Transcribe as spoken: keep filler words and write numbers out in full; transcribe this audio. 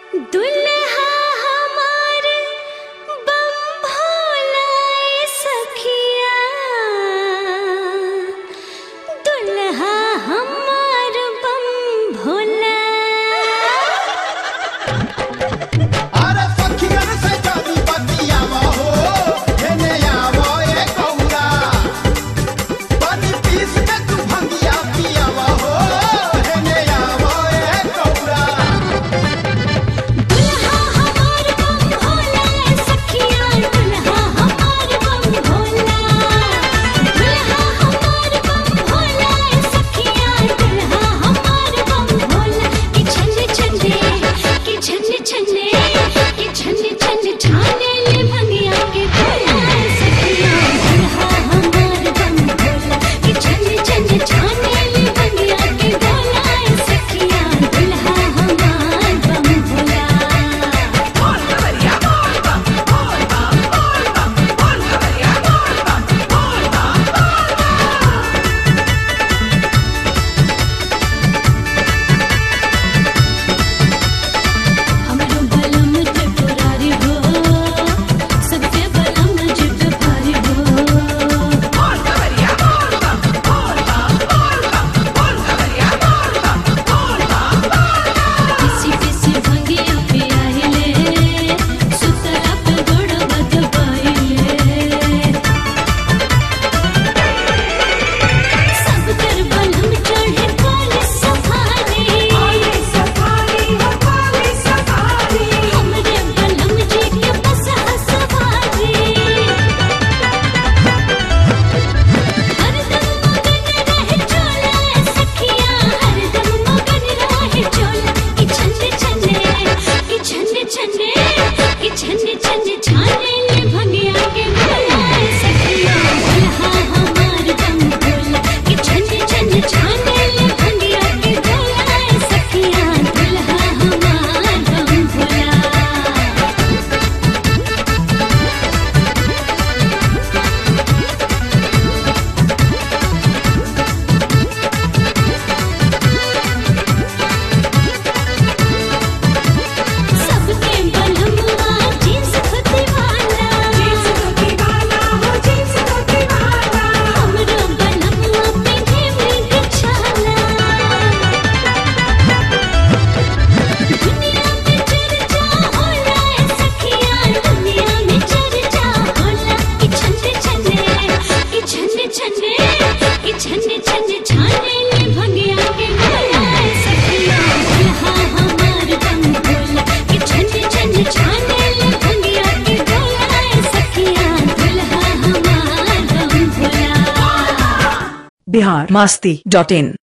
दुल्हा हमार बम भोला सखिया, दुल्हा हमार बम भोला। अरे सखियन से जानी बतियावा हो, हेने आवो ए कौरा, बनी पीस के तू भंगिया पियावा हो, हेने आवो ए कौरा। दुल्हा हमार बम भोला सखिया, दुल्हा हमार बम भोला, दुल्हा हमार बम भोला सखिया, दुल्हा हमार बम भोला। कि छन्ने छन्ने कि छन्ने छन्ने कि छन्ने छन्ने छाने ले भंगिया के भोला सखिया, दुल्हा हमार बम भोला। कि छन्ने छन्ने छाने ले भंगिया के भोला सखिया, दुल्हा हमार बम भोला। हमरो बलम त्रिपुरारी हो, सबके बलम जित भारी हो। पिसी पिसी भंगिया पियाहिले, सुतला पे गोड़ बदबाइले। सब कर बलम चढ़े काली सफारी, हमरे बलम जी के बस सवारी। हरदम मगन रहे चोला सखिया, हरदम मगन रहे चोला। कि छन्ने छन्ने कि छन्ने छन्ने कि छन्ने छन्ने छाने ले भंगिया के भोला सखिया, दुल्हा हमार बम भोला। कि छन्ने छन्ने छाने ले भंगिया के भोला सखिया, दुल्हा हमार बम भोला। सबके बलमुआ जींस धोती वाला, हमरो बलमुआ पेन्हे मृग छाला। दुनिया में चर्चा होला सखिया, दुनिया में चर्चा होला। कि छन्ने छन्ने कि छन्ने छन्ने कि छन्ने छन्ने छाने ले भंगिया के भोला सखिया, दुल्हा हमार बम भोला। कि छन्ने छन्ने छाने ले भंगिया के भोला सखिया, दुल्हा हमार बम भोला। बिहार मस्ती डॉट इन।